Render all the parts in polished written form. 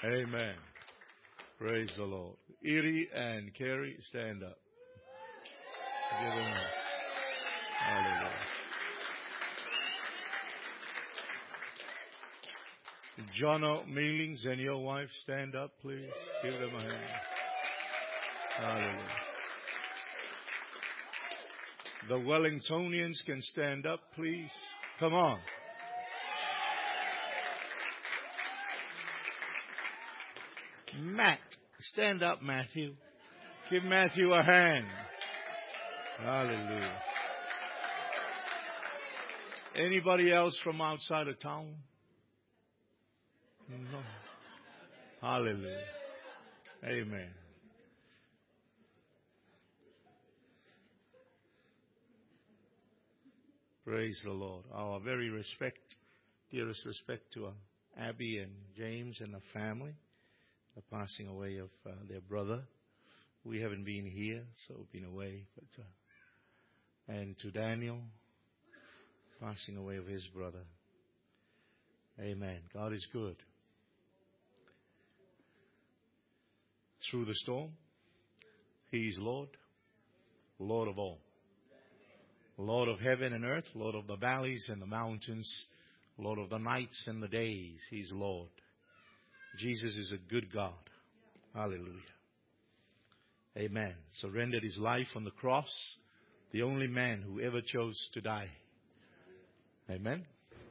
Amen. Praise the Lord. Erie and Carrie, stand up. Give them a hallelujah. Jono Mealings and your wife, stand up, please. Give them a hand. Hallelujah. The Wellingtonians can stand up, please. Come on. Matt, stand up, Matthew. Give Matthew a hand. Hallelujah. Anybody else from outside of town? No. Hallelujah. Amen. Praise the Lord. Our very dearest respect to Abby and James and the family. The passing away of their brother. We haven't been here, so we've been away. And to Daniel, passing away of his brother. Amen. God is good. Through the storm, He is Lord, Lord of all. Lord of heaven and earth, Lord of the valleys and the mountains, Lord of the nights and the days. He's Lord. Jesus is a good God. Hallelujah. Amen. Surrendered His life on the cross. The only man who ever chose to die. Amen.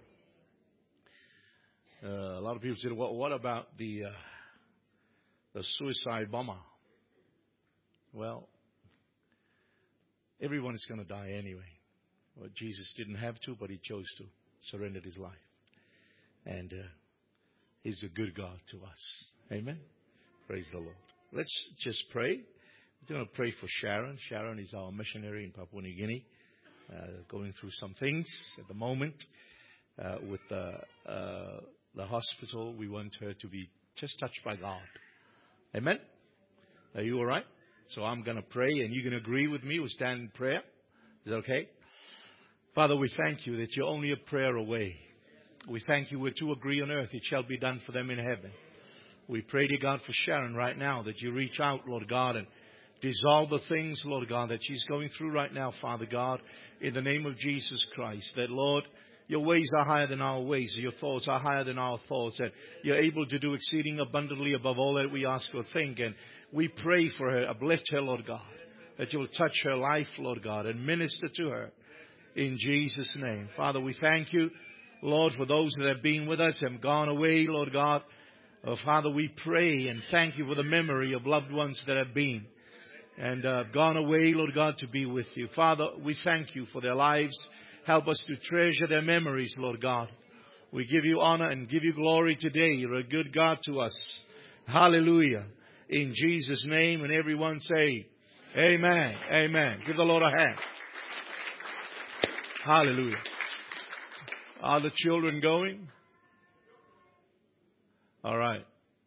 A lot of people said, what about the suicide bomber? Well, everyone is going to die anyway. Well, Jesus didn't have to, but He chose to. Surrendered His life. And He's a good God to us. Amen. Praise the Lord. Let's just pray. We're going to pray for Sharon. Sharon is our missionary in Papua New Guinea. Going through some things at the moment with the hospital. We want her to be just touched by God. Amen. Are you all right? So I'm going to pray and you're going to agree with me. We'll stand in prayer. Is that okay? Father, we thank You that You're only a prayer away. We thank You where two agree on earth, it shall be done for them in heaven. We pray to God for Sharon right now that You reach out, Lord God, and dissolve the things, Lord God, that she's going through right now, Father God, in the name of Jesus Christ. That, Lord, Your ways are higher than our ways. Your thoughts are higher than our thoughts. And You're able to do exceeding abundantly above all that we ask or think. And we pray for her, uplift her, Lord God, that You'll touch her life, Lord God, and minister to her in Jesus' name. Father, we thank You, Lord, for those that have been with us and gone away, Lord God. Father, we pray and thank You for the memory of loved ones that have been and gone away, Lord God, to be with You. Father, we thank You for their lives. Help us to treasure their memories, Lord God. We give You honor and give You glory today. You're a good God to us. Hallelujah. In Jesus' name, and everyone say, Amen. Amen. Give the Lord a hand. Hallelujah. Are the children going? All right.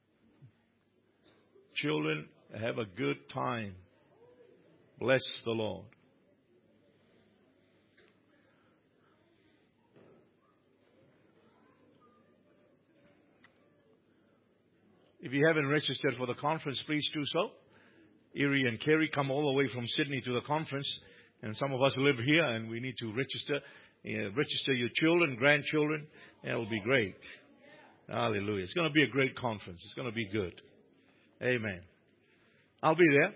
Children, have a good time. Bless the Lord. If you haven't registered for the conference, please do so. Erie and Carrie come all the way from Sydney to the conference. And some of us live here and we need to register. Register your children, grandchildren. It'll be great. Hallelujah. It's going to be a great conference. It's going to be good. Amen. I'll be there.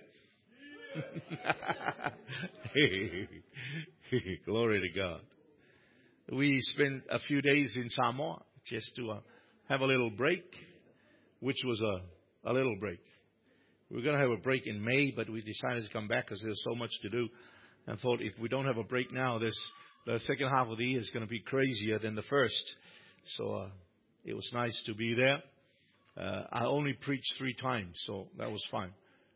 Glory to God. We spent a few days in Samoa just to have a little break, which was a little break. We were going to have a break in May, but we decided to come back because there's so much to do. And thought if we don't have a break now, the second half of the year is going to be crazier than the first. So it was nice to be there. I only preached 3 times, so that was fine.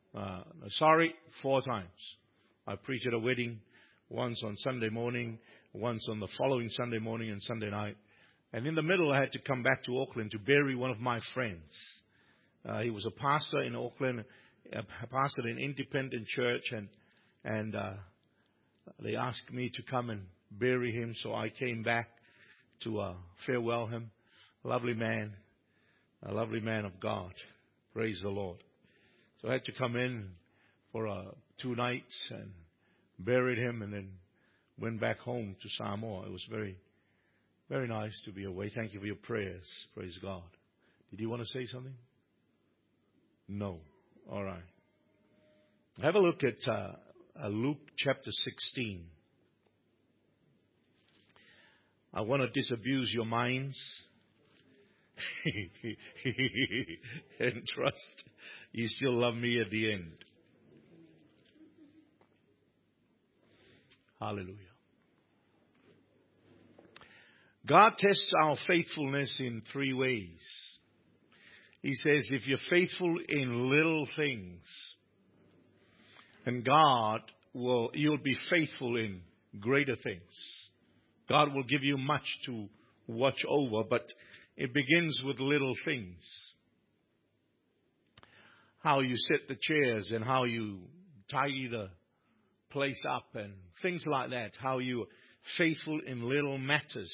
4 times. I preached at a wedding, once on Sunday morning, once on the following Sunday morning and Sunday night. And in the middle, I had to come back to Auckland to bury one of my friends. He was a pastor in Auckland, a pastor in an independent church, and they asked me to come and bury him. So I came back to farewell him. Lovely man. a lovely man of God. Praise the Lord. So I had to come in for 2 nights and buried him and then went back home to Samoa. It was very, very nice to be away. Thank you for your prayers. Praise God. Did you want to say something? No. All right. Have a look at Luke chapter 16. I want to disabuse your minds and trust you still love me at the end. Hallelujah. God tests our faithfulness in 3 ways. He says, if you're faithful in little things, and you'll be faithful in greater things. God will give you much to watch over, but it begins with little things. How you set the chairs and how you tidy the place up and things like that. How you are faithful in little matters.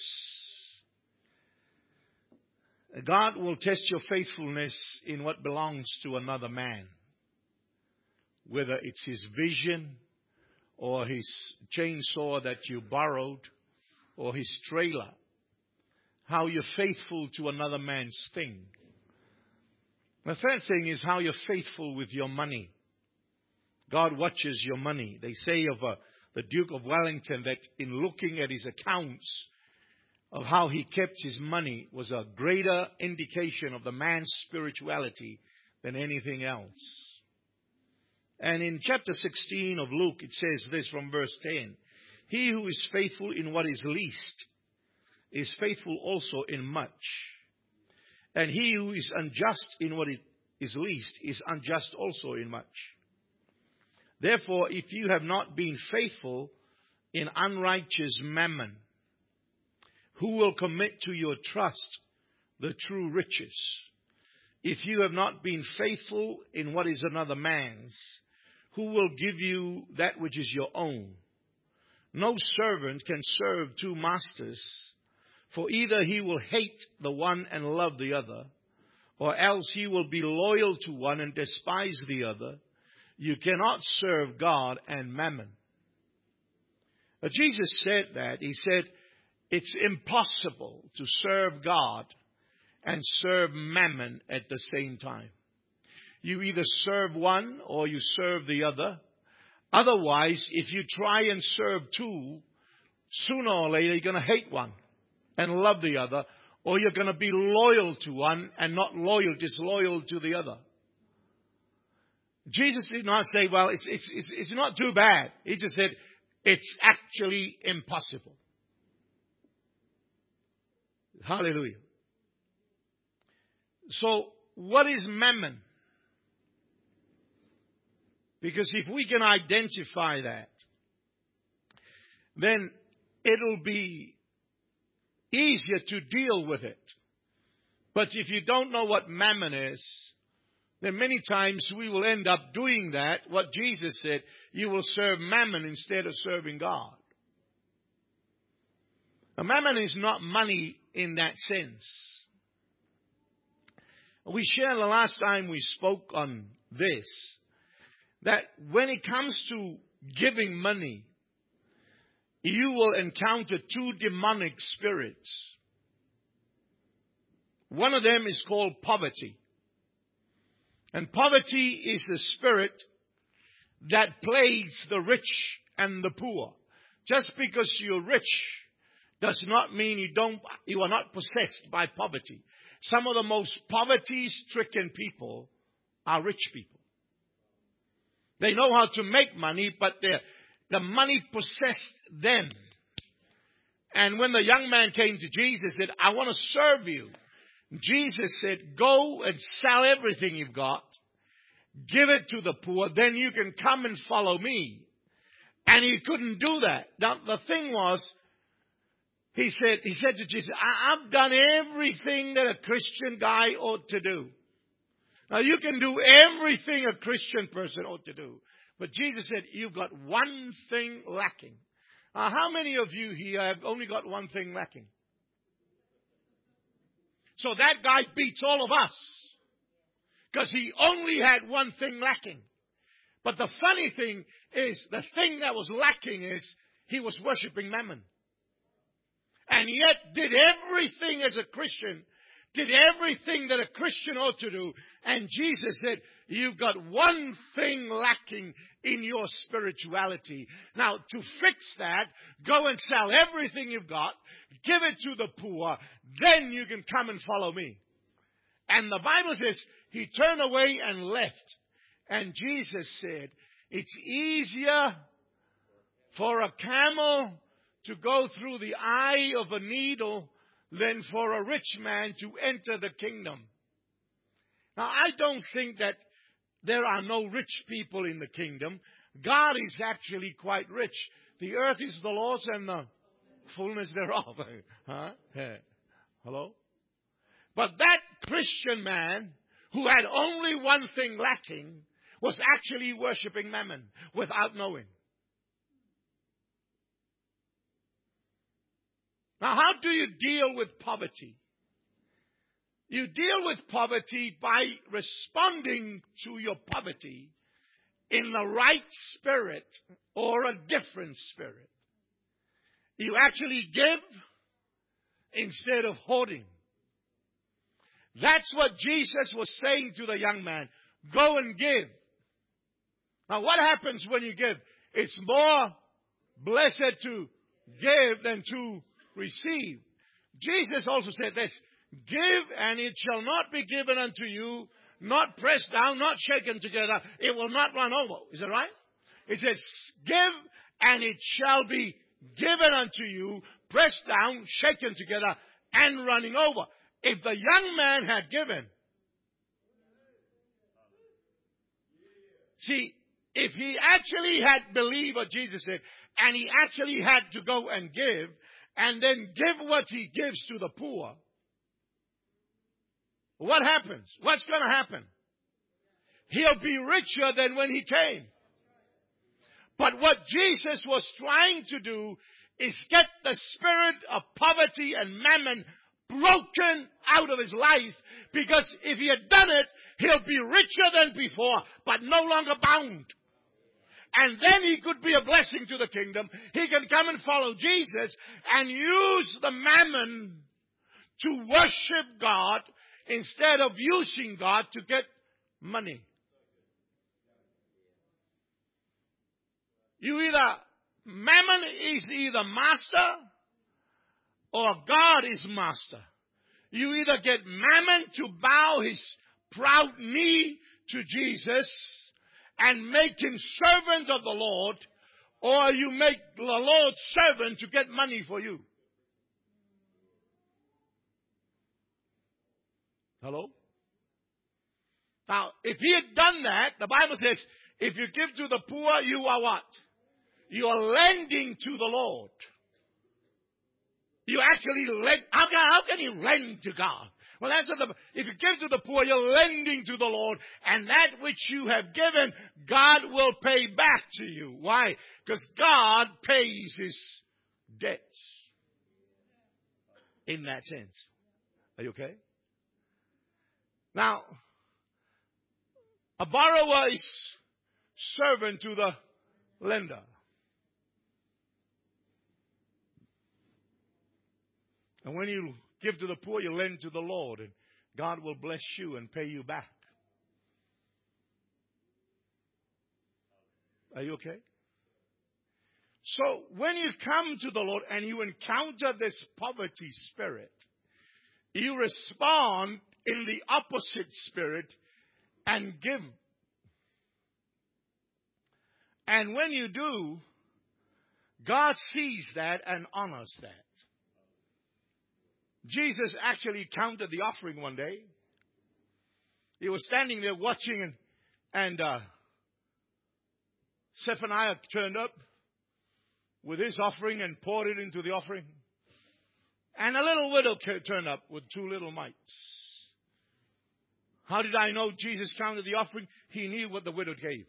God will test your faithfulness in what belongs to another man. Whether it's his vision or his chainsaw that you borrowed or his trailer. How you're faithful to another man's thing. The third thing is how you're faithful with your money. God watches your money. They say of the Duke of Wellington that in looking at his accounts of how he kept his money was a greater indication of the man's spirituality than anything else. And in chapter 16 of Luke, it says this from verse 10. He who is faithful in what is least is faithful also in much. And he who is unjust in what is least is unjust also in much. Therefore, if you have not been faithful in unrighteous mammon, who will commit to your trust the true riches? If you have not been faithful in what is another man's, who will give you that which is your own? No servant can serve 2 masters, for either he will hate the one and love the other, or else he will be loyal to one and despise the other. You cannot serve God and mammon. But Jesus said that. He said, it's impossible to serve God and serve mammon at the same time. You either serve one or you serve the other. Otherwise, if you try and serve 2, sooner or later you're going to hate one and love the other, or you're going to be loyal to one and not loyal, disloyal to the other. Jesus did not say, well, it's not too bad. He just said, it's actually impossible. Hallelujah. So, what is mammon? Because if we can identify that, then it'll be easier to deal with it. But if you don't know what mammon is, then many times we will end up doing that. What Jesus said, you will serve mammon instead of serving God. Now, mammon is not money in that sense. We shared the last time we spoke on this, that when it comes to giving money, you will encounter 2 demonic spirits. One of them is called poverty. And poverty is a spirit that plagues the rich and the poor. Just because you're rich does not mean you are not possessed by poverty. Some of the most poverty-stricken people are rich people. They know how to make money, but the money possessed them. And when the young man came to Jesus and said, I want to serve you, Jesus said, go and sell everything you've got, give it to the poor, then you can come and follow me. And he couldn't do that. Now, the thing was, he said to Jesus, I've done everything that a Christian guy ought to do. Now, you can do everything a Christian person ought to do. But Jesus said, you've got one thing lacking. How many of you here have only got one thing lacking? So that guy beats all of us. Because he only had one thing lacking. But the funny thing is, the thing that was lacking is, he was worshiping Mammon. And yet did everything as a Christian, did everything that a Christian ought to do. And Jesus said, you've got one thing lacking in your spirituality. Now, to fix that, go and sell everything you've got, give it to the poor, then you can come and follow me. And the Bible says, he turned away and left. And Jesus said, it's easier for a camel to go through the eye of a needle than for a rich man to enter the kingdom. Now, I don't think that there are no rich people in the kingdom. God is actually quite rich. The earth is the Lord's and the fullness thereof. Huh? Hello? But that Christian man who had only one thing lacking was actually worshiping Mammon without knowing. Now, how do you deal with poverty? You deal with poverty by responding to your poverty in the right spirit or a different spirit. You actually give instead of hoarding. That's what Jesus was saying to the young man. Go and give. Now, what happens when you give? It's more blessed to give than to receive. Jesus also said this, give and it shall not be given unto you, not pressed down, not shaken together. It will not run over. Is that right? It says, give and it shall be given unto you, pressed down, shaken together, and running over. If the young man had given, see, if he actually had believed what Jesus said, and he actually had to go and give, and then give what he gives to the poor, what happens? What's going to happen? He'll be richer than when he came. But what Jesus was trying to do is get the spirit of poverty and mammon broken out of his life, because if he had done it, he'll be richer than before, but no longer bound. And then he could be a blessing to the kingdom. He can come and follow Jesus and use the mammon to worship God instead of using God to get money. Mammon is either master or God is master. You either get Mammon to bow his proud knee to Jesus and make him servant of the Lord, or you make the Lord's servant to get money for you. Hello? Now, if he had done that, the Bible says, if you give to the poor, you are what? You are lending to the Lord. You actually lend. How can you lend to God? Well, that's what if you give to the poor, you're lending to the Lord. And that which you have given, God will pay back to you. Why? Because God pays his debts. In that sense. Are you okay? Now, a borrower is servant to the lender. And when you give to the poor, you lend to the Lord, and God will bless you and pay you back. Are you okay? So when you come to the Lord and you encounter this poverty spirit, you respond in the opposite spirit and give. And when you do, God sees that and honors that. Jesus actually counted the offering one day. He was standing there watching, and Zephaniah turned up with his offering and poured it into the offering. And a little widow turned up with 2 little mites. How did I know Jesus counted the offering? He knew what the widow gave.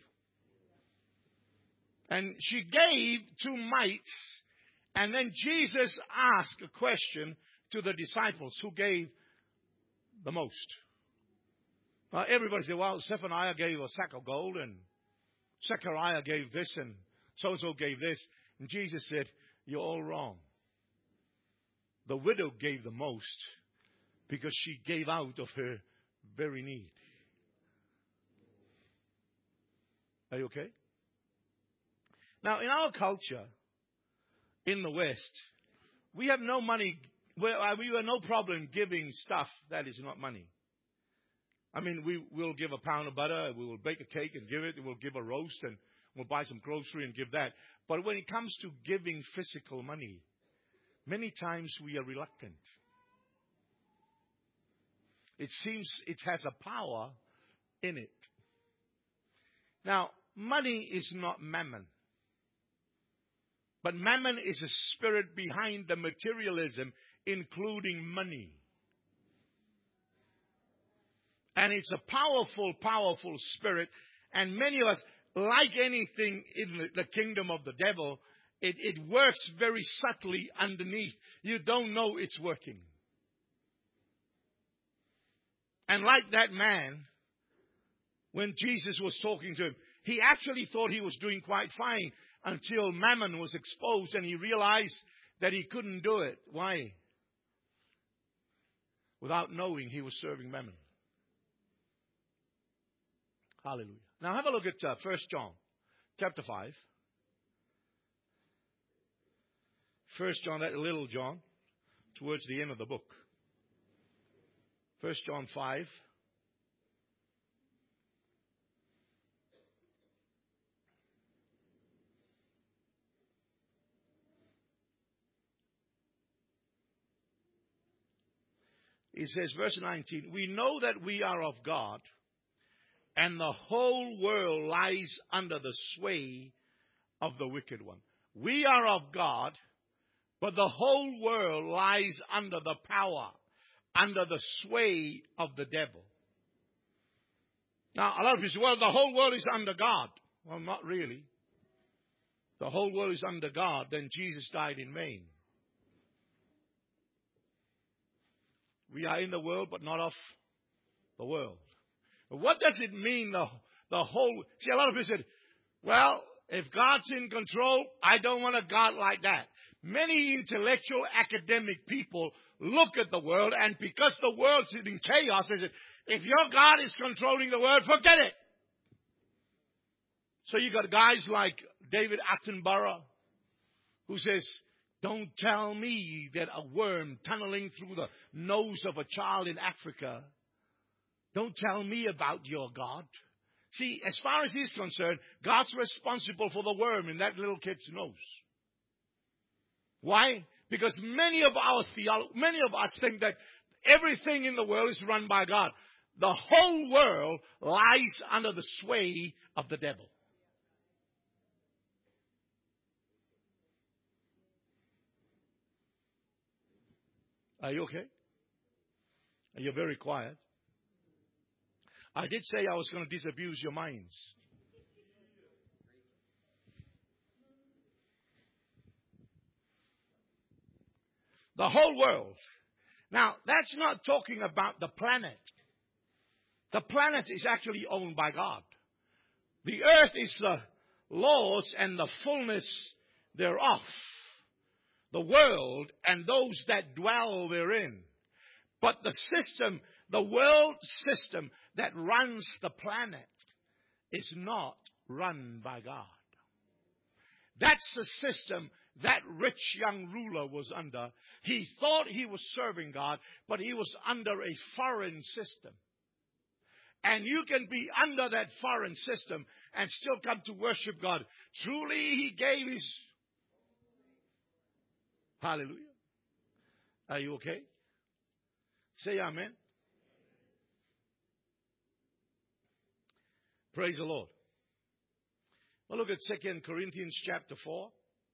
And she gave 2 mites, and then Jesus asked a question to the disciples who gave the most. Everybody said, well, Zephaniah gave a sack of gold, and Zechariah gave this, and so-and-so gave this. And Jesus said, you're all wrong. The widow gave the most because she gave out of her very need. Are you okay? Now, in our culture, in the West, we have no money. We have no problem giving stuff that is not money. I mean, we will give a pound of butter, we will bake a cake and give it, we'll give a roast, and we'll buy some grocery and give that. But when it comes to giving physical money, many times we are reluctant. It seems it has a power in it. Now, money is not mammon. But mammon is a spirit behind the materialism, including money. And it's a powerful, powerful spirit. And many of us, like anything in the kingdom of the devil, it works very subtly underneath. You don't know it's working. And like that man, when Jesus was talking to him, he actually thought he was doing quite fine until mammon was exposed and he realized that he couldn't do it. Why? Without knowing he was serving mammon. Hallelujah. Now have a look at 1 John chapter 5. 1 John, that little John, towards the end of the book. 1 John 5. It says, verse 19, we know that we are of God, and the whole world lies under the sway of the wicked one. We are of God, but the whole world lies under the power, under the sway of the devil. Now, a lot of people say, well, the whole world is under God. Well, not really. The whole world is under God, then Jesus died in vain. We are in the world, but not of the world. But what does it mean, the whole... See, a lot of people said, well, if God's in control, I don't want a God like that. Many intellectual, academic people look at the world, and because the world's in chaos, they say, if your God is controlling the world, forget it. So you got guys like David Attenborough, who says, don't tell me that a worm tunneling through the nose of a child in Africa. Don't tell me about your God. See, as far as he's concerned, God's responsible for the worm in that little kid's nose. Why? Because many of us think that everything in the world is run by God. The whole world lies under the sway of the devil. Are you okay? You're very quiet. I did say I was going to disabuse your minds. The whole world. Now, that's not talking about the planet. The planet is actually owned by God. The earth is the Lord's and the fullness thereof. The world and those that dwell therein. But the system, the world system that runs the planet is not run by God. That's the system that rich young ruler was under. He thought he was serving God, but he was under a foreign system. And you can be under that foreign system and still come to worship God. Truly, he gave his... Hallelujah. Are you okay? Say amen. Praise the Lord. Well, look at 2 Corinthians chapter 4.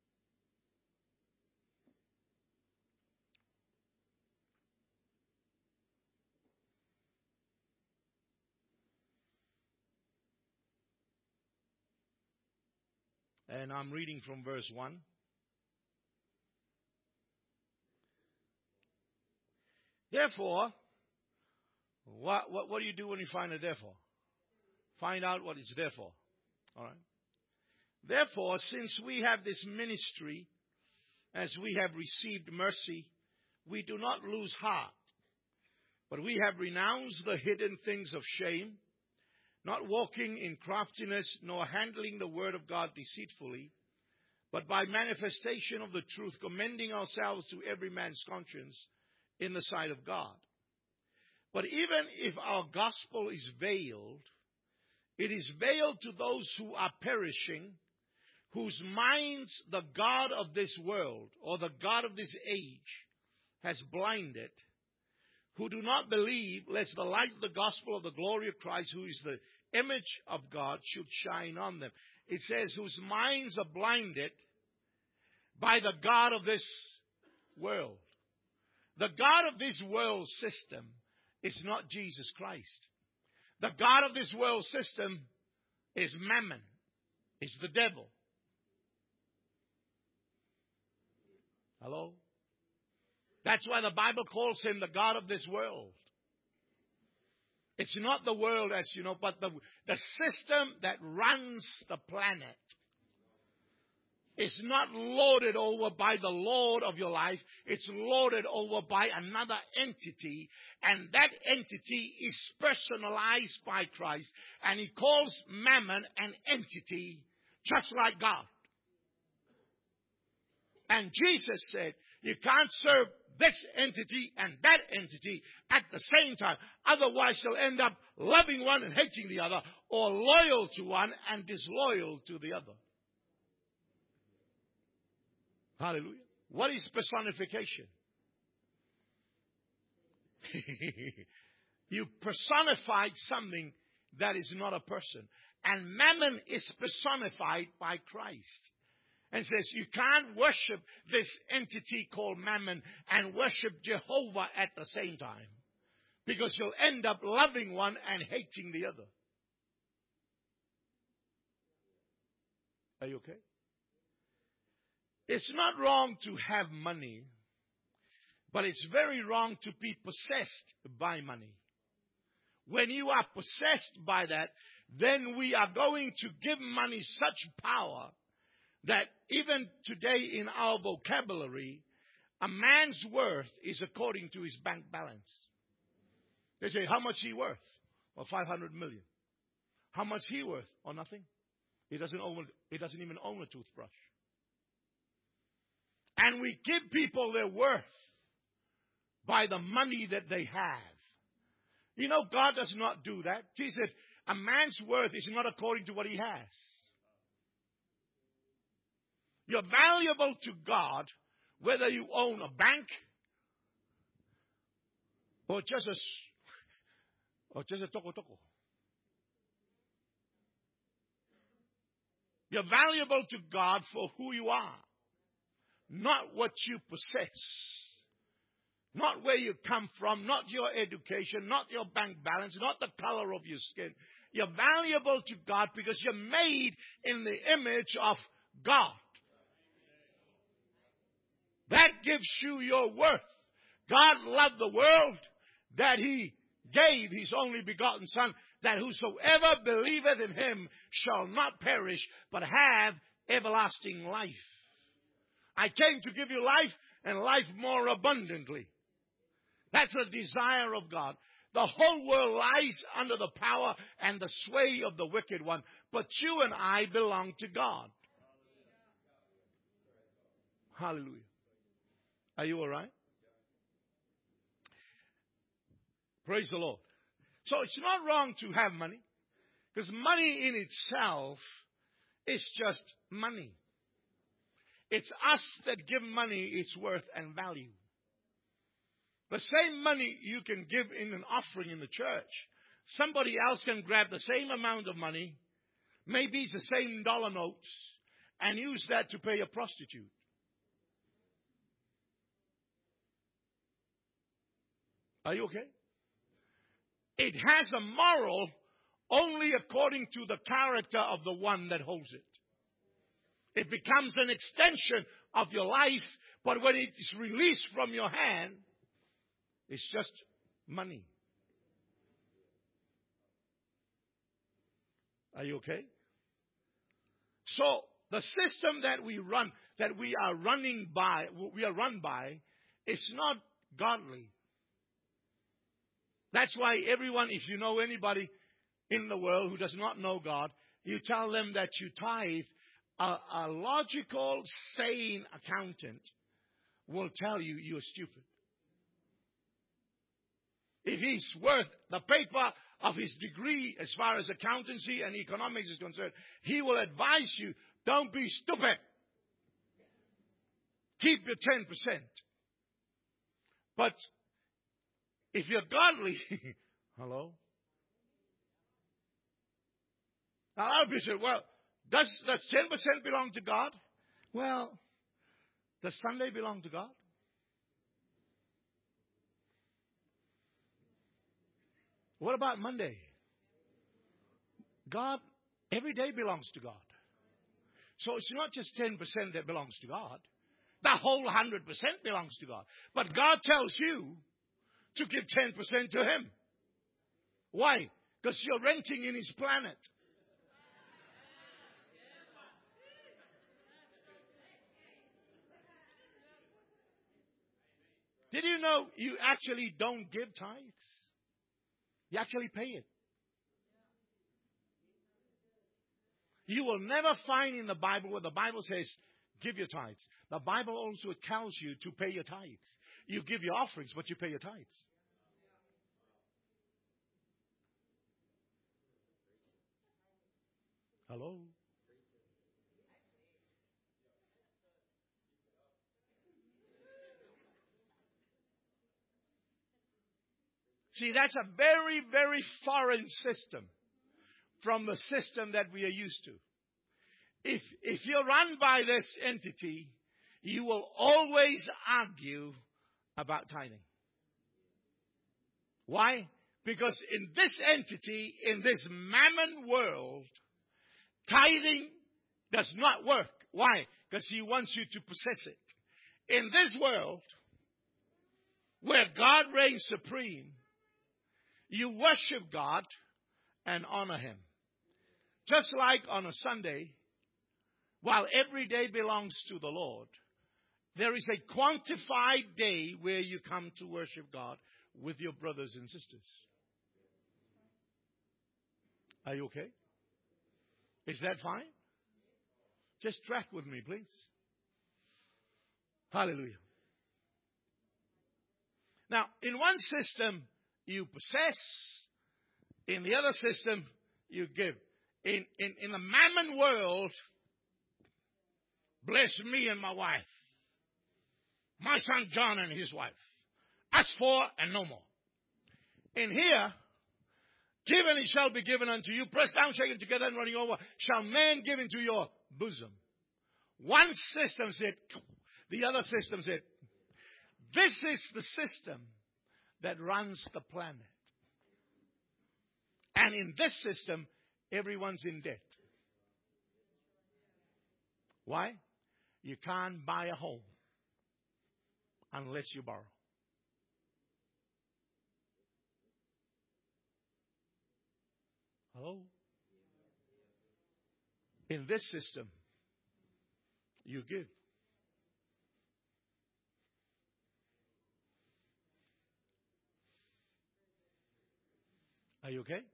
And I'm reading from verse 1. Therefore, What do you do when you find a therefore? Find out what it's there for. All right. Therefore, since we have this ministry, as we have received mercy, we do not lose heart. But we have renounced the hidden things of shame, not walking in craftiness, nor handling the word of God deceitfully, but by manifestation of the truth, commending ourselves to every man's conscience in the sight of God. But even if our gospel is veiled, it is veiled to those who are perishing, whose minds the God of this world, or the God of this age, has blinded, who do not believe, lest the light of the gospel of the glory of Christ, who is the image of God, should shine on them. It says, whose minds are blinded by the God of this world. The God of this world system is not Jesus Christ. The God of this world system is Mammon. It's the devil. Hello? That's why the Bible calls him the God of this world. It's not the world, as you know, but the system that runs the planet is not lorded over by the Lord of your life. It's lorded over by another entity. And that entity is personalized by Christ. And he calls Mammon an entity just like God. And Jesus said, you can't serve this entity and that entity at the same time. Otherwise, you'll end up loving one and hating the other, or loyal to one and disloyal to the other. Hallelujah. What is personification? You personified something that is not a person. And Mammon is personified by Christ. And says you can't worship this entity called Mammon and worship Jehovah at the same time. Because you'll end up loving one and hating the other. Are you okay? It's not wrong to have money, but it's very wrong to be possessed by money. When you are possessed by that, then we are going to give money such power that even today in our vocabulary, a man's worth is according to his bank balance. They say, how much he worth? Well, 500 million. How much he worth? Or nothing. He doesn't even own a toothbrush. And we give people their worth by the money that they have. You know, God does not do that. Jesus said, a man's worth is not according to what he has. You're valuable to God whether you own a bank or just a toko. You're valuable to God for who you are, not what you possess. Not where you come from, not your education, not your bank balance, not the color of your skin. You're valuable to God because you're made in the image of God. That gives you your worth. God loved the world that he gave his only begotten Son, that whosoever believeth in him shall not perish, but have everlasting life. I came to give you life and life more abundantly. That's the desire of God. The whole world lies under the power and the sway of the wicked one. But you and I belong to God. Hallelujah. Are you all right? Praise the Lord. So it's not wrong to have money, because money in itself is just money. It's us that give money its worth and value. The same money you can give in an offering in the church, somebody else can grab the same amount of money, maybe it's the same dollar notes, and use that to pay a prostitute. Are you okay? It has a moral only according to the character of the one that holds it. It becomes an extension of your life, but when it is released from your hand, it's just money. Are you okay? So the system that we run by, is not godly. That's why everyone, if you know anybody in the world who does not know God, you tell them that you tithe, a logical, sane accountant will tell you you're stupid. If he's worth the paper of his degree as far as accountancy and economics is concerned, he will advise you, don't be stupid. Keep your 10%. But if you're godly, hello? Now, I'll be saying, well, does that 10% belong to God? Well, does Sunday belong to God? What about Monday? God, every day belongs to God. So it's not just 10% that belongs to God. The whole 100% belongs to God. But God tells you to give 10% to Him. Why? Because you're renting in His planet. Did you know you actually don't give tithes? You actually pay it. You will never find in the Bible where the Bible says, give your tithes. The Bible also tells you to pay your tithes. You give your offerings, but you pay your tithes. Hello? See, that's a very, very foreign system from the system that we are used to. If you're run by this entity, you will always argue about tithing. Why? Because in this entity, in this mammon world, tithing does not work. Why? Because he wants you to possess it. In this world, where God reigns supreme, you worship God and honor Him. Just like on a Sunday, while every day belongs to the Lord, there is a quantified day where you come to worship God with your brothers and sisters. Are you okay? Is that fine? Just track with me, please. Hallelujah. Now, in one system, you possess. In the other system, you give. In the mammon world, bless me and my wife. My son John and his wife. Ask for and no more. In here, give and it shall be given unto you. Pressed down, shaken together and running over. Shall man give into your bosom. One system said, the other system said, this is the system that runs the planet. And in this system, everyone's in debt. Why? You can't buy a home unless you borrow. Hello? In this system, you give. Are you okay?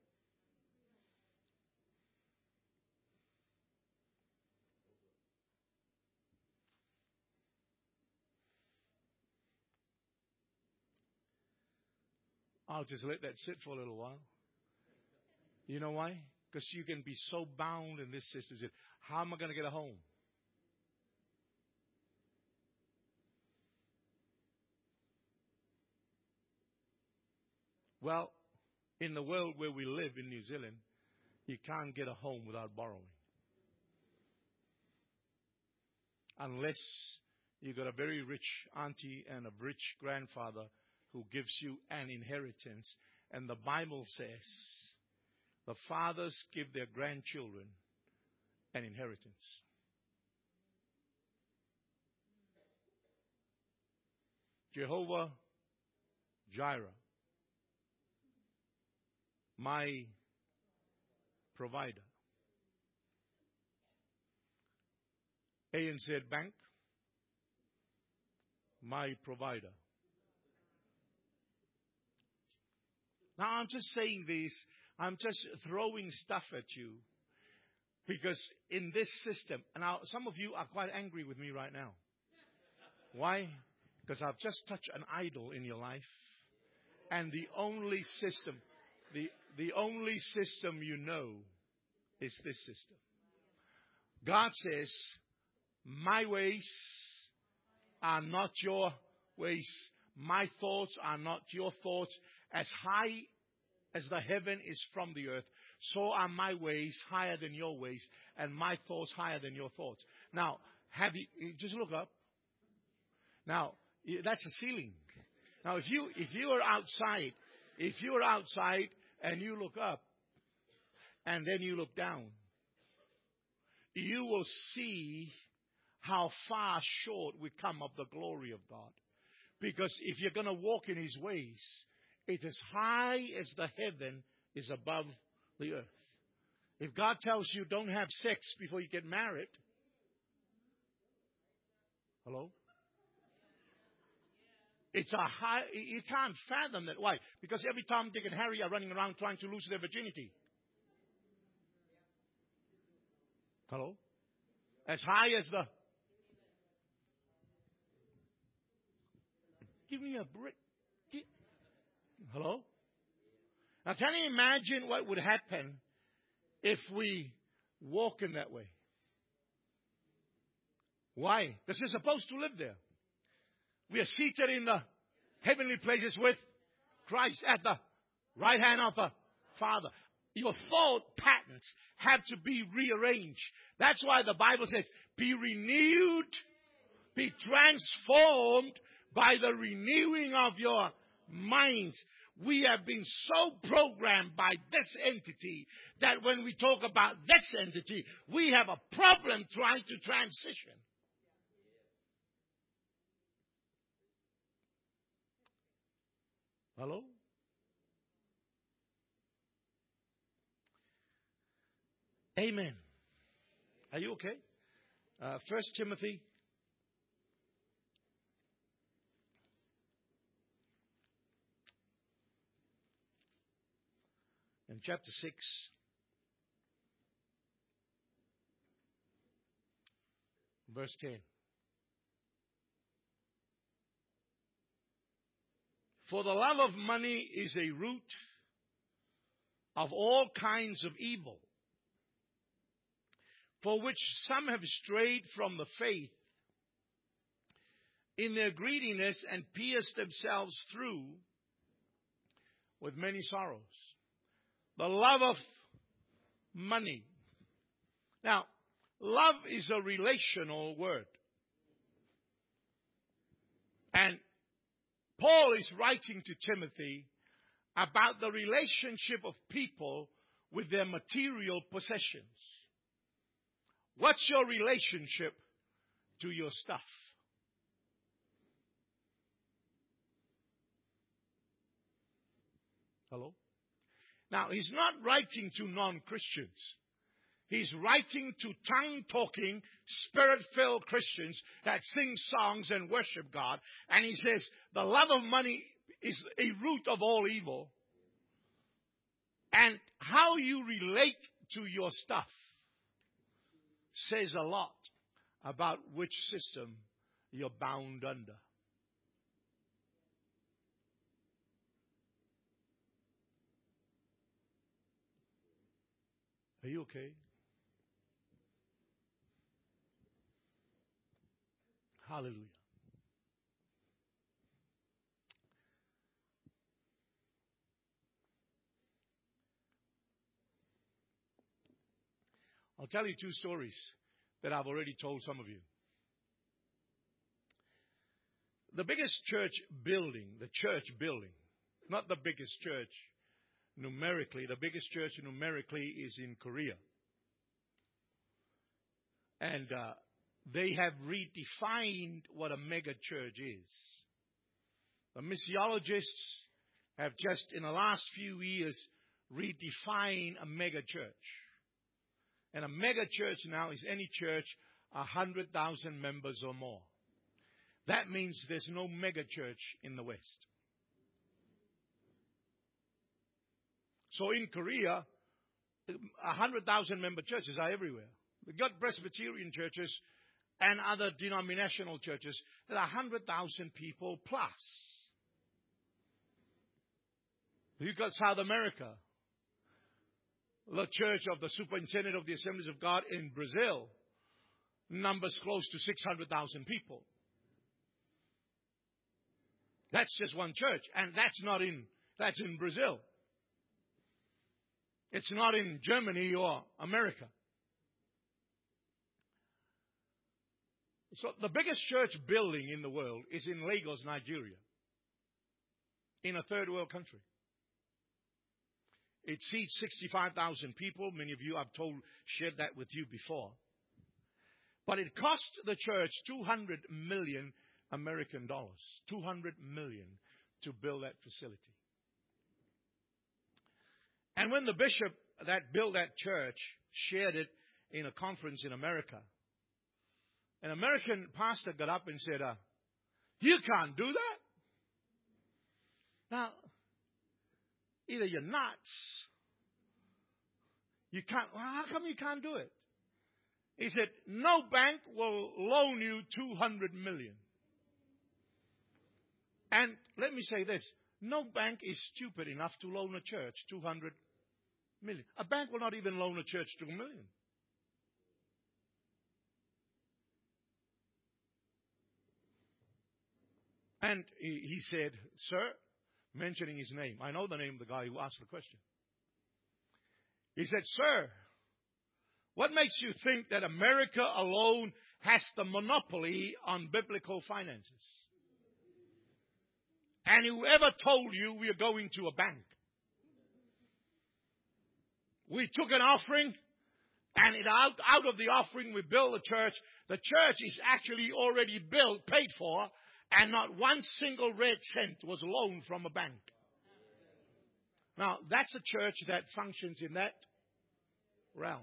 I'll just let that sit for a little while. You know why? Because you can be so bound in this system. How am I going to get a home? Well, in the world where we live in New Zealand, you can't get a home without borrowing. Unless you got a very rich auntie and a rich grandfather who gives you an inheritance. And the Bible says the fathers give their grandchildren an inheritance. Jehovah Jireh, my provider. ANZ Bank, my provider. Now, I'm just saying this. I'm just throwing stuff at you. Because in this system, now some of you are quite angry with me right now. Why? Because I've just touched an idol in your life. And the only system, the only system you know is this system. God says, my ways are not your ways. My thoughts are not your thoughts. As high as the heaven is from the earth, so are my ways higher than your ways, and my thoughts higher than your thoughts. Now, just look up. Now, that's a ceiling. Now, if you are outside and you look up, and then you look down, you will see how far short we come of the glory of God. Because if you're going to walk in His ways, it's as high as the heaven is above the earth. If God tells you don't have sex before you get married, hello? It's a high, you can't fathom that. Why? Because every Tom, Dick, and Harry are running around trying to lose their virginity. Hello? As high as the... Give me a break. Hello? Now, can you imagine what would happen if we walk in that way? Why? Because we're supposed to live there. We are seated in the heavenly places with Christ at the right hand of the Father. Your thought patterns have to be rearranged. That's why the Bible says, be renewed, be transformed by the renewing of your minds. We have been so programmed by this entity that when we talk about this entity, we have a problem trying to transition. Hello? Amen. Are you okay? 1 Timothy. In chapter 6. Verse 10. For the love of money is a root of all kinds of evil, for which some have strayed from the faith in their greediness and pierced themselves through with many sorrows. The love of money. Now, love is a relational word. And Paul is writing to Timothy about the relationship of people with their material possessions. What's your relationship to your stuff? Hello? Now, he's not writing to non-Christians. He's writing to tongue-talking, spirit-filled Christians that sing songs and worship God. And he says, the love of money is a root of all evil. And how you relate to your stuff says a lot about which system you're bound under. Are you okay? Hallelujah. I'll tell you two stories that I've already told some of you. The biggest church building, not the biggest church numerically, the biggest church numerically is in Korea. And they have redefined what a mega church is. The missiologists have just in the last few years redefined a mega church. And a mega church now is any church 100,000 members or more. That means there's no mega church in the West. So in Korea, 100,000 member churches are everywhere. We've got Presbyterian churches and other denominational churches that are 100,000 people plus. You've got South America, the Church of the Superintendent of the Assemblies of God in Brazil, numbers close to 600,000 people. That's just one church, and that's in Brazil. It's not in Germany or America. So the biggest church building in the world is in Lagos, Nigeria, in a third world country. It seats 65,000 people. Many of you, I've shared that with you before. But it cost the church 200 million American dollars, 200 million to build that facility. And when the bishop that built that church shared it in a conference in America, an American pastor got up and said, you can't do that. Now, either you're nuts, you can't, well, how come you can't do it? He said, no bank will loan you 200 million. And let me say this, no bank is stupid enough to loan a church 200 million. A bank will not even loan a church 2 million. And he said, sir, mentioning his name. I know the name of the guy who asked the question. He said, sir, what makes you think that America alone has the monopoly on biblical finances? And whoever told you we are going to a bank? We took an offering, and out of the offering we built a church. The church is actually already built, paid for, and not one single red cent was loaned from a bank. Now, that's a church that functions in that realm.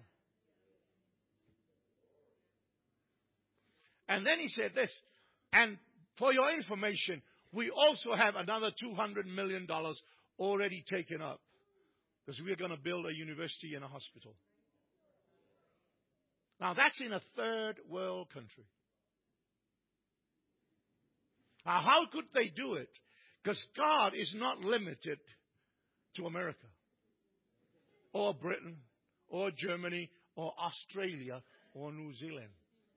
And then he said this, and for your information, we also have another $200 million already taken up, because we're going to build a university and a hospital. Now, that's in a third world country. Now, how could they do it? Because God is not limited to America, or Britain, or Germany, or Australia, or New Zealand.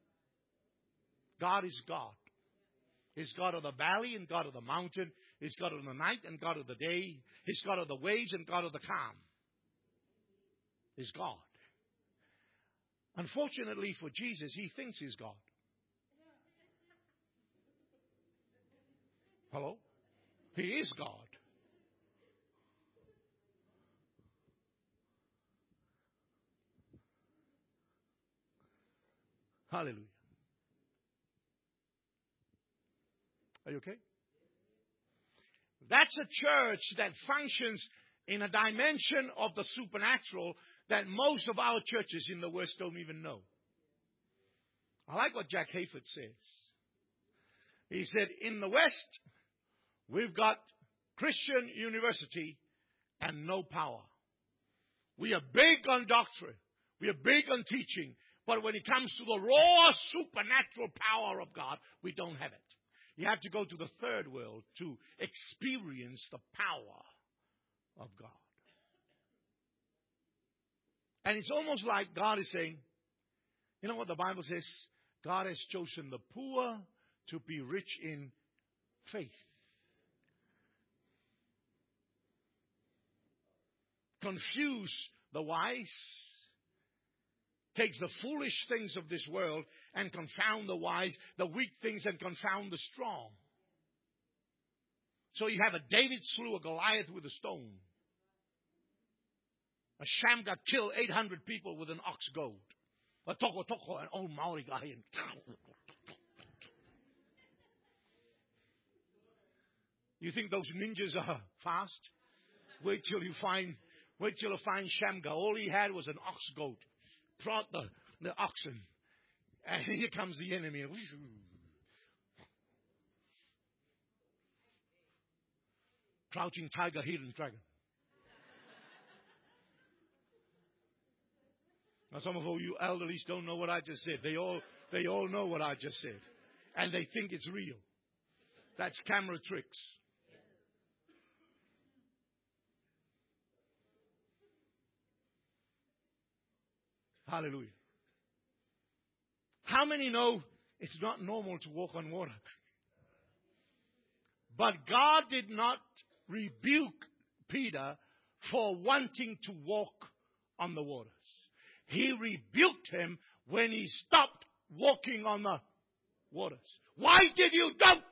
God is God. He's God of the valley and God of the mountain. He's God of the night and God of the day. He's God of the waves and God of the calm. He's God. Unfortunately for Jesus, he thinks he's God. Hello? He is God. Hallelujah. Are you okay? That's a church that functions in a dimension of the supernatural that most of our churches in the West don't even know. I like what Jack Hayford says. He said, in the West, we've got Christian university and no power. We are big on doctrine. We are big on teaching. But when it comes to the raw supernatural power of God, we don't have it. You have to go to the third world to experience the power of God. And it's almost like God is saying, you know what the Bible says? God has chosen the poor to be rich in faith. Confuse the wise, takes the foolish things of this world and confound the wise, the weak things and confound the strong. So you have a David slew a Goliath with a stone. A Shamgar killed 800 people with an ox goad. A Toko, an old Maori guy. You think those ninjas are fast? Wait till you find Shamgar. All he had was an ox goad. Brought the oxen. And here comes the enemy. Crouching tiger, hidden dragon. Now some of you elderlies don't know what I just said. They all know what I just said. And they think it's real. That's camera tricks. Hallelujah. How many know it's not normal to walk on water? But God did not rebuke Peter for wanting to walk on the waters. He rebuked him when he stopped walking on the waters. Why did you doubt?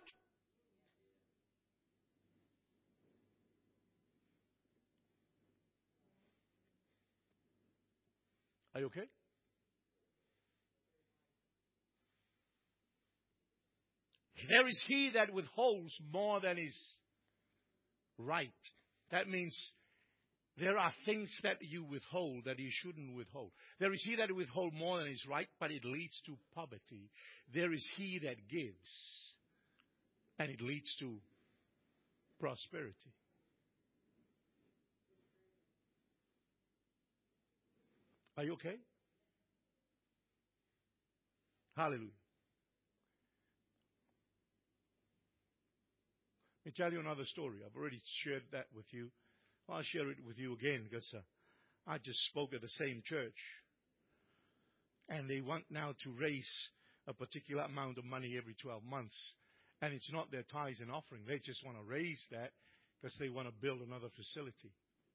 Are you okay? There is he that withholds more than is right. That means there are things that you withhold that you shouldn't withhold. There is he that withholds more than is right, but it leads to poverty. There is he that gives, and it leads to prosperity. Are you okay? Hallelujah. Let me tell you another story. I've already shared that with you. I'll share it with you again because I just spoke at the same church. And they want now to raise a particular amount of money every 12 months. And it's not their tithes and offering. They just want to raise that because they want to build another facility.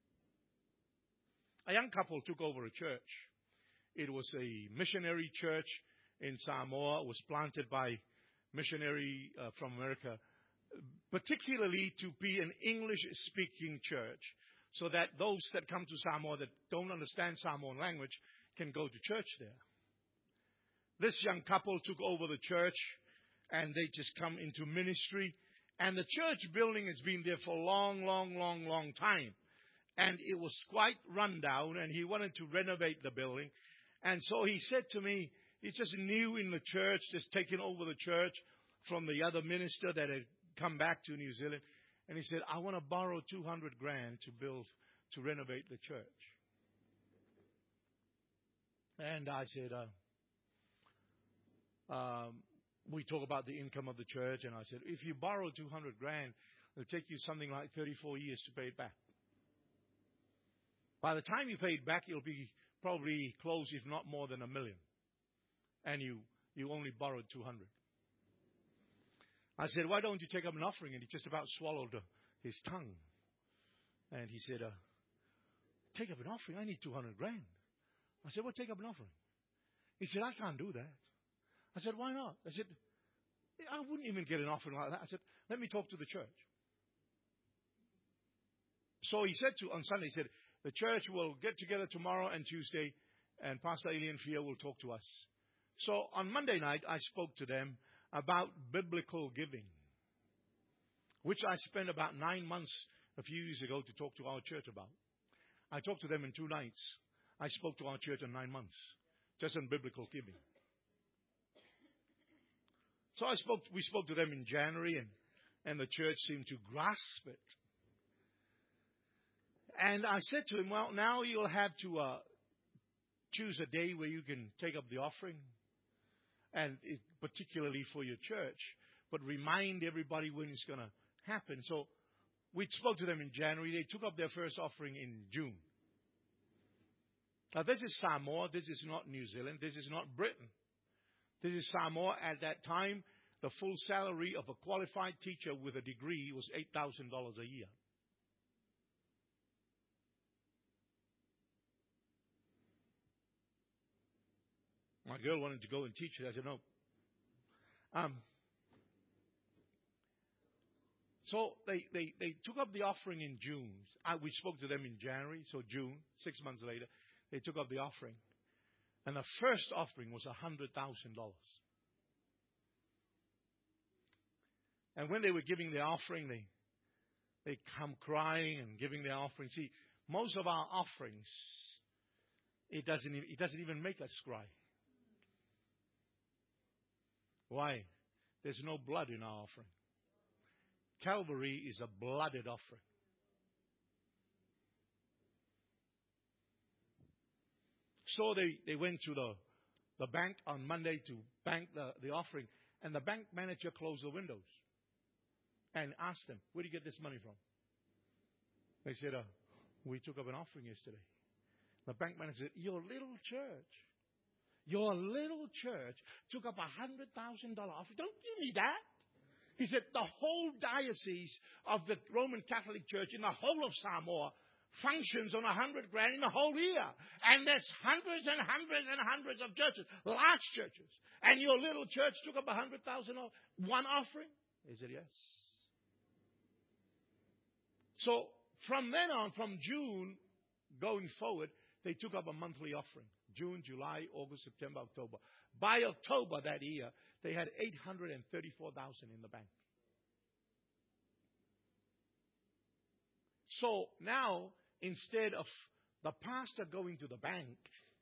A young couple took over a church. It was a missionary church in Samoa. It was planted by missionary from America, particularly to be an English-speaking church, so that those that come to Samoa that don't understand Samoan language can go to church there. This young couple took over the church, and they just come into ministry. And the church building has been there for a long time. And it was quite run down, and he wanted to renovate the building. And so he said to me, he's just new in the church, just taking over the church from the other minister that had come back to New Zealand. And he said, I want to borrow $200,000 to renovate the church. And I said, we talk about the income of the church. And I said, if you borrow $200,000, it'll take you something like 34 years to pay it back. By the time you pay it back, it'll be probably close, if not more than $1 million. And you only borrowed 200. I said, why don't you take up an offering? And he just about swallowed his tongue. And he said, take up an offering? I need $200,000. I said, well, take up an offering. He said, I can't do that. I said, why not? I said, I wouldn't even get an offering like that. I said, let me talk to the church. So he said on Sunday, he said, the church will get together tomorrow and Tuesday, and Pastor Alien Fia will talk to us. So on Monday night, I spoke to them about biblical giving, which I spent about 9 months a few years ago to talk to our church about. I talked to them in 2 nights. I spoke to our church in 9 months, just on biblical giving. So we spoke to them in January, and the church seemed to grasp it. And I said to him, well, now you'll have to choose a day where you can take up the offering, and particularly for your church, but remind everybody when it's going to happen. So we spoke to them in January. They took up their first offering in June. Now, this is Samoa. This is not New Zealand. This is not Britain. This is Samoa. At that time, the full salary of a qualified teacher with a degree was $8,000 a year. My girl wanted to go and teach it. I said, no. So they took up the offering in June. We spoke to them in January, so June, 6 months later, they took up the offering. And the first offering was $100,000. And when they were giving the offering, they come crying and giving their offering. See, most of our offerings, it doesn't even make us cry. Why? There's no blood in our offering. Calvary is a blooded offering. So they went to the bank on Monday to bank the offering. And the bank manager closed the windows and asked them, where do you get this money from? They said, we took up an offering yesterday. The bank manager said, your little church took up $100,000 offering. Don't give me that. He said, the whole diocese of the Roman Catholic Church in the whole of Samoa functions on $100,000 in the whole year. And there's hundreds and hundreds and hundreds of churches, large churches. And your little church took up $100,000 one offering? He said, yes. So from then on, from June going forward, they took up a monthly offering. June, July, August, September, October. By October that year, they had $834,000 in the bank. So now, instead of the pastor going to the bank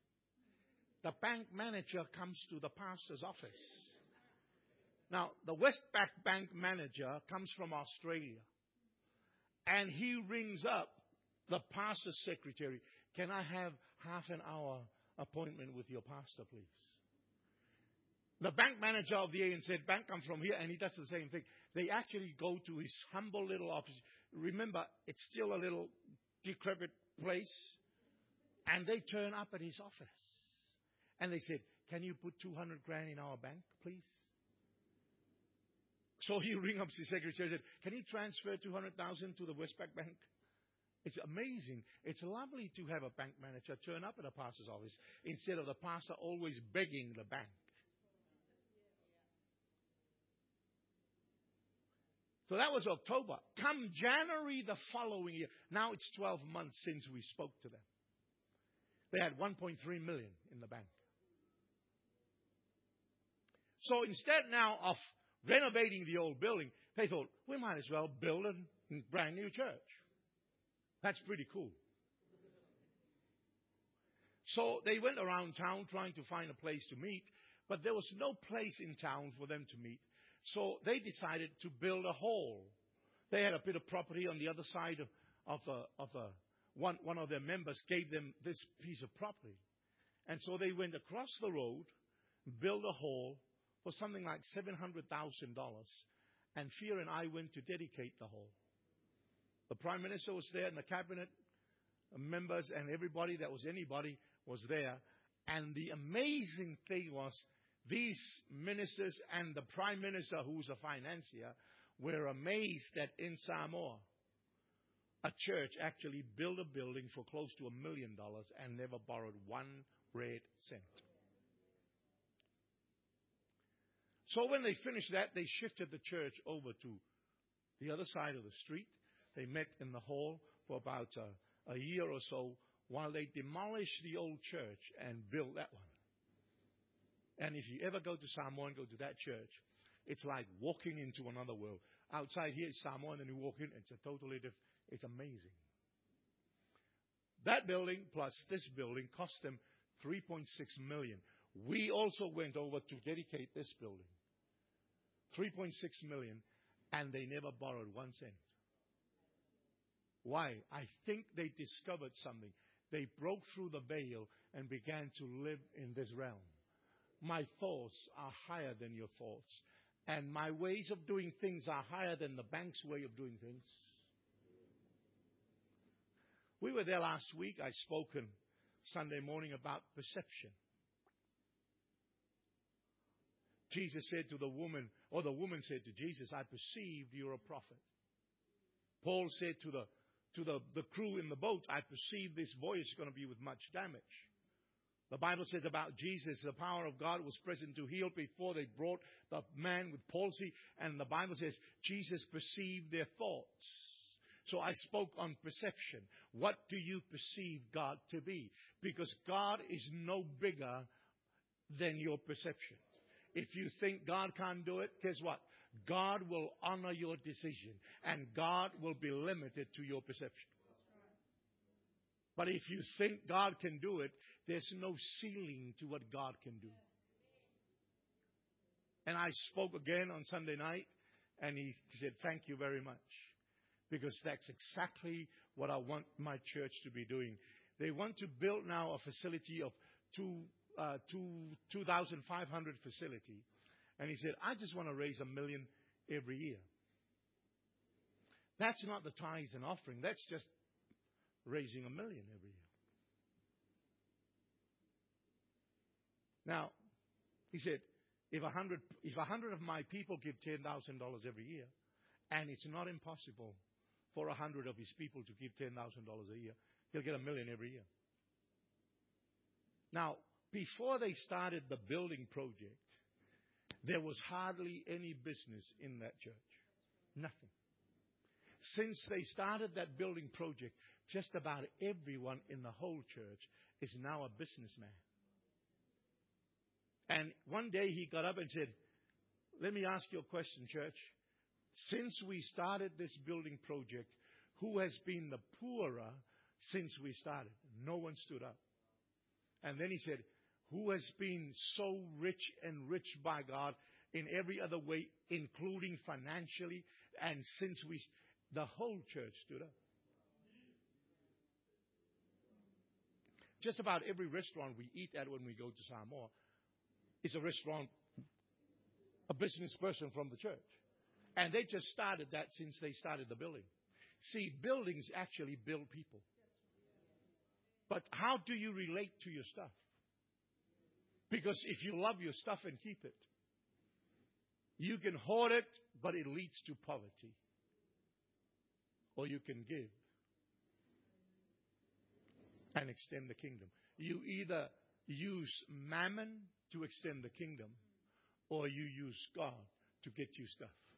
manager comes to the pastor's office. Now, the Westpac bank manager comes from Australia. And he rings up the pastor's secretary. Can I have half an hour appointment with your pastor, please? The bank manager of the ANZ Bank comes from here, and he does the same thing. They actually go to his humble little office. Remember, it's still a little decrepit place. And they turn up at his office. And they said, can you put $200,000 in our bank, please? So he rings up his secretary and said, can you transfer $200,000 to the Westpac Bank? It's amazing. It's lovely to have a bank manager turn up at a pastor's office instead of the pastor always begging the bank. So that was October. Come January the following year. Now it's 12 months since we spoke to them. They had $1.3 million in the bank. So instead now of renovating the old building, they thought, we might as well build a brand new church. That's pretty cool. So they went around town trying to find a place to meet, but there was no place in town for them to meet. So they decided to build a hall. They had a bit of property on the other side one of their members gave them this piece of property. And so they went across the road, built a hall for something like $700,000. And Fear and I went to dedicate the hall. The Prime Minister was there and the cabinet members and everybody that was anybody was there. And the amazing thing was these ministers and the Prime Minister, who's a financier, were amazed that in Samoa, a church actually built a building for close to $1 million and never borrowed one red cent. So when they finished that, they shifted the church over to the other side of the street. They met in the hall for about a year or so while they demolished the old church and built that one. And if you ever go to Samoa and go to that church, it's like walking into another world. Outside here is Samoa, and then you walk in, it's a totally different. It's amazing. That building plus this building cost them $3.6 million. We also went over to dedicate this building. $3.6 million, and they never borrowed 1 cent. Why? I think they discovered something. They broke through the veil and began to live in this realm. My thoughts are higher than your thoughts. And my ways of doing things are higher than the bank's way of doing things. We were there last week. I spoke on Sunday morning about perception. Jesus said to the woman, or the woman said to Jesus, I perceive you're a prophet. Paul said to the crew in the boat, I perceive this voyage is going to be with much damage. The Bible says about Jesus, the power of God was present to heal before they brought the man with palsy. And the Bible says Jesus perceived their thoughts. So I spoke on perception. What do you perceive God to be? Because God is no bigger than your perception. If you think God can't do it, guess what? God will honor your decision. And God will be limited to your perception. But if you think God can do it, there's no ceiling to what God can do. And I spoke again on Sunday night, and he said, thank you very much. Because that's exactly what I want my church to be doing. They want to build now a facility of 2,500 facility. And he said, I just want to raise $1 million every year. That's not the tithes and offering. That's just raising $1 million every year. Now, he said, if 100 of my people give $10,000 every year, and it's not impossible for 100 of his people to give $10,000 a year, he'll get $1 million every year. Now, before they started the building project, there was hardly any business in that church. Nothing. Since they started that building project, just about everyone in the whole church is now a businessman. And one day he got up and said, let me ask you a question, church. Since we started this building project, who has been the poorer since we started? No one stood up. And then he said, who has been so rich and rich by God in every other way, including financially? And since the whole church stood up. Just about every restaurant we eat at when we go to Samoa is a restaurant, a business person from the church. And they just started that since they started the building. See, buildings actually build people. But how do you relate to your stuff? Because if you love your stuff and keep it, you can hoard it, but it leads to poverty. Or you can give and extend the kingdom. You either use mammon to extend the kingdom, or you use God to get you stuff.